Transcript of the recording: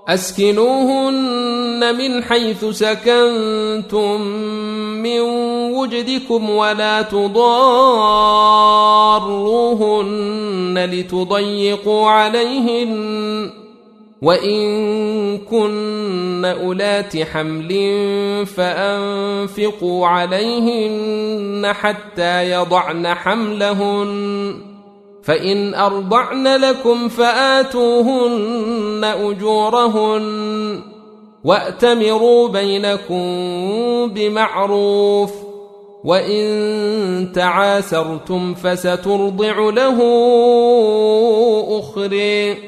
أسكنوهن من حيث سكنتم من وجدكم ولا تضاروهن لتضيقوا عليهن وإن كن أولات حمل فأنفقوا عليهن حتى يضعن حملهن فإن أرضعن لكم فآتوهن أجورهن وأتمروا بينكم بمعروف وإن تعاسرتم فسترضع له أخرى